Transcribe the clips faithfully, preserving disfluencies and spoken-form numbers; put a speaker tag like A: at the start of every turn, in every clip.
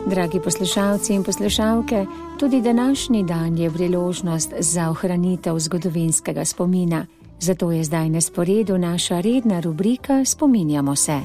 A: Dragi poslušalci in poslušalke, tudi današnji dan je priložnost za ohranitev zgodovinskega spomina. Zato je zdaj na sporedu naša redna rubrika Spominjamo se.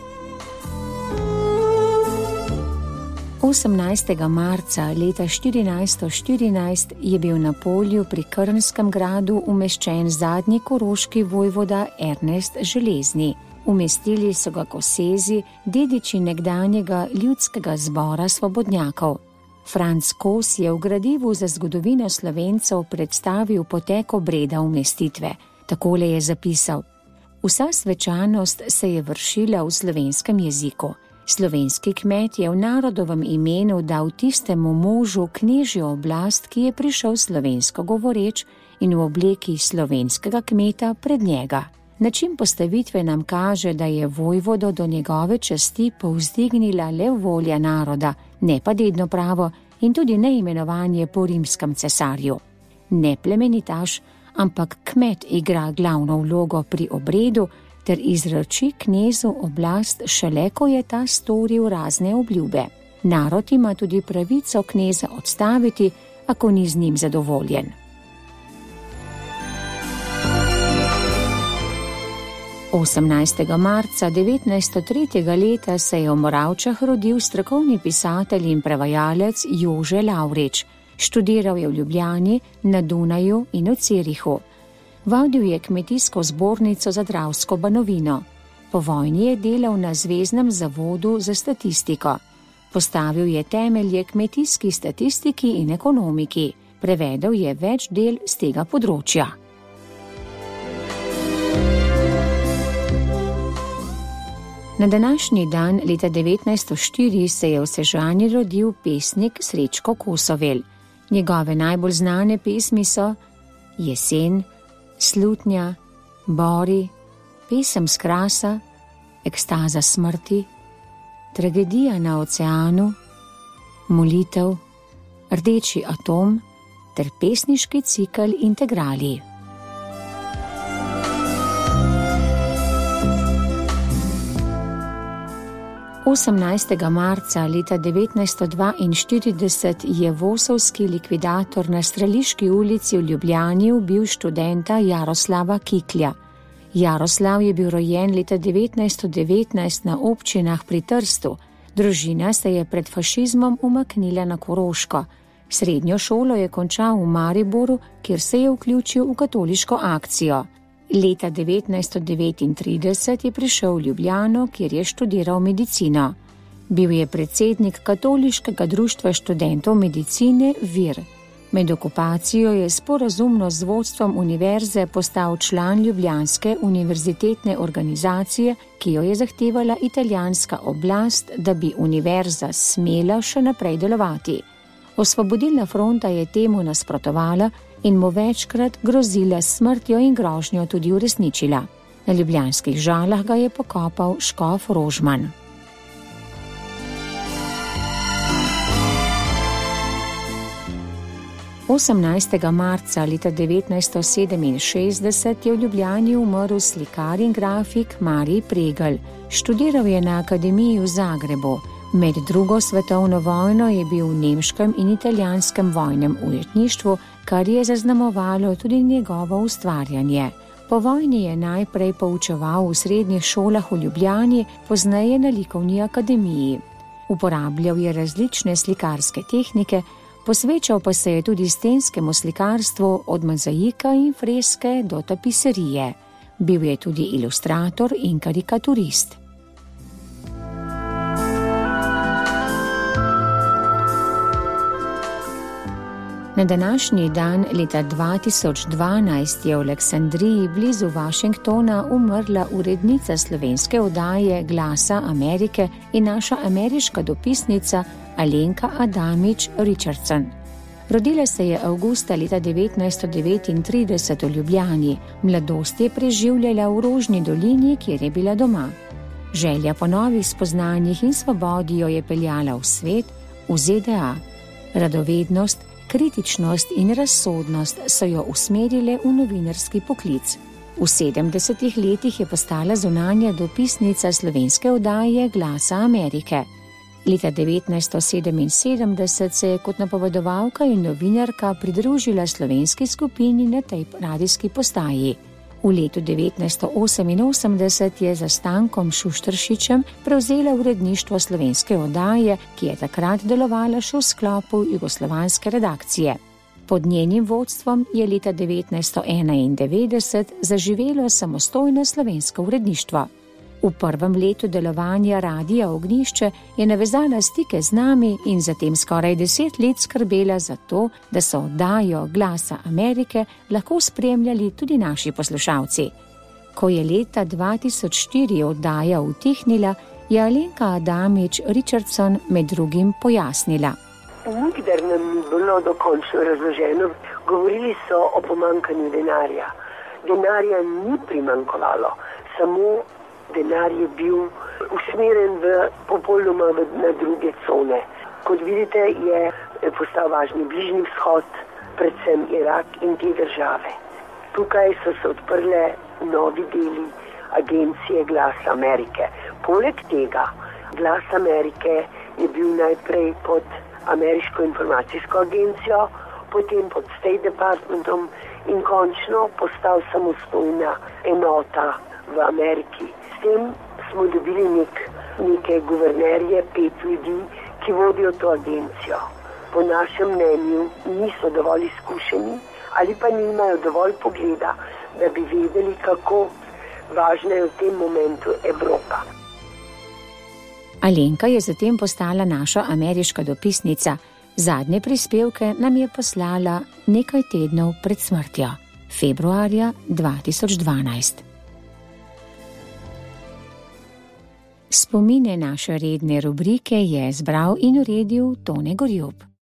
A: osemnajstega marca leta štirinajststo štirinajst je bil na polju pri Krnskem gradu umeščen zadnji koroški vojvoda Ernest Železni. Umestili so ga Kosezi, dediči nekdanjega ljudskega zbora svobodnjakov. Franc Kos je v gradivu za zgodovino Slovencev predstavil potek obreda umestitve. Takole je zapisal: Vsa svečanost se je vršila v slovenskem jeziku. Slovenski kmet je v narodovem imenu dal tistemu možu knežjo oblast, ki je prišel slovensko govoreč in v obleki slovenskega kmeta pred njega. Način postavitve nam kaže, da je vojvodo do njegove časti povzdignila le volja naroda, ne pa dedno pravo in tudi ne imenovanje po rimskem cesarju. Ne plemenitaš, ampak kmet igra glavno vlogo pri obredu ter izroči knezu oblast šele, ko je ta storil razne obljube. Narod ima tudi pravico kneza odstaviti, ako ni z njim zadovoljen. osemnajstega marca devetnajststo tretjega leta se je v Moravčah rodil strokovni pisatelj in prevajalec Jože Lavrič. Študiral je v Ljubljani, na Dunaju in v Cirihu. Vodil je kmetijsko zbornico za Dravsko banovino. Po vojni je delal na Zveznem zavodu za statistiko. Postavil je temelje kmetijski statistiki in ekonomiki. Prevedel je več del z tega področja. Na današnji dan leta devetnajststo štiri se je v Sežani rodil pesnik Srečko Kosovel. Njegove najbolj znane pesmi so Jesen, Slutnja, Bori, Pesem s krasa, Ekstaza smrti, Tragedija na oceanu, Molitev, Rdeči atom ter pesniški cikel Integrali. osemnajstega marca leta devetnajststo dvainštirideset je vosovski likvidator na Streliški ulici v Ljubljani ubil študenta Jaroslava Kiklja. Jaroslav je bil rojen leta devetnajststo devetnajst na občinah pri Trstu. Družina se je pred fašizmom umaknila na Koroško. Srednjo šolo je končal v Mariboru, kjer se je vključil v katoliško akcijo. Leta devetnajststo devetintrideset je prišel v Ljubljano, kjer je študiral medicino. Bil je predsednik Katoliškega društva študentov medicine Vir. Med okupacijo je sporazumno z vodstvom univerze postal član ljubljanske univerzitetne organizacije, ki jo je zahtevala italijanska oblast, da bi univerza smela še naprej delovati. Osvobodilna fronta je temu nasprotovala in mu večkrat grozila s smrtjo in grožnjo tudi uresničila. Na ljubljanskih Žalah ga je pokopal škof Rožman. osemnajstega marca leta devetnajststo sedeminšestdeset je v Ljubljani umrl slikar in grafik Marij Pregl. Študiral je na akademiji v Zagrebu. Med drugo svetovno vojno je bil v nemškem in italijanskem vojnem ujetništvu, kar je zaznamovalo tudi njegovo ustvarjanje. Po vojni je najprej poučeval v srednjih šolah v Ljubljani, pozneje na likovni akademiji. Uporabljal je različne slikarske tehnike, posvečal pa se je tudi stenskemu slikarstvu od mozaika in freske do tapiserije. Bil je tudi ilustrator in karikaturist. Na današnji dan leta dva tisoč dvanajst je v Aleksandriji blizu Washingtona umrla urednica slovenske oddaje Glasa Amerike in naša ameriška dopisnica Alenka Adamič Richardson. Rodila se je avgusta leta devetnajststo devetintrideset v Ljubljani. Mladost je preživljala v Rožni dolini, kjer je bila doma. Želja po novih spoznanjih in svobodi jo je peljala v svet, v Z D A. Radovednost, kritičnost in razsodnost so jo usmerile v novinarski poklic. V sedemdesetih letih je postala zunanja dopisnica slovenske oddaje Glasa Amerike. Leta devetnajststo sedeminsedemdeset se je kot napovedovalka in novinarka pridružila slovenski skupini na tej radijski postaji. V letu devetnajststo oseminosemdeset je za Stankom Šušteršičem prevzela uredništvo slovenske oddaje, ki je takrat delovala še v sklopu jugoslovanske redakcije. Pod njenim vodstvom je leta devetnajststo enaindevetdeset zaživelo samostojno slovensko uredništvo. V prvem letu delovanja Radia Ognjišče je navezala stike z nami in zatem skoraj deset let skrbela za to, da so oddajo Glasa Amerike lahko spremljali tudi naši poslušalci. Ko je leta dva tisoč štiri oddaja utihnila, je Alenka Adamič Richardson med drugim pojasnila.
B: Nikdar nam ni bilo dokončno razloženo. Govorili so o pomanjkanju denarja. Denarja ni primanjkovalo, samo denar je bil usmerjen v popolnoma na druge cone. Kot vidite, je postal važni Bližnji vzhod, predvsem Irak in te države. Tukaj so se odprle novi deli agencije Glas Amerike. Poleg tega, Glas Amerike je bil najprej pod Ameriško informacijsko agencijo, potem pod State Departmentom in končno postal samostojna enota v Ameriki. S tem smo dobili nek, neke guvernerje, pet ljudi, ki vodijo to agencijo. Po našem mnenju niso dovolj izkušeni ali pa nimajo dovolj pogleda, da bi vedeli, kako važna je v tem momentu Evropa.
A: Alenka je zatem postala naša ameriška dopisnica. Zadnje prispevke nam je poslala nekaj tednov pred smrtjo, februarja dva tisoč dvanajst. Spomine naše redne rubrike je zbral in uredil Tone Gorjup.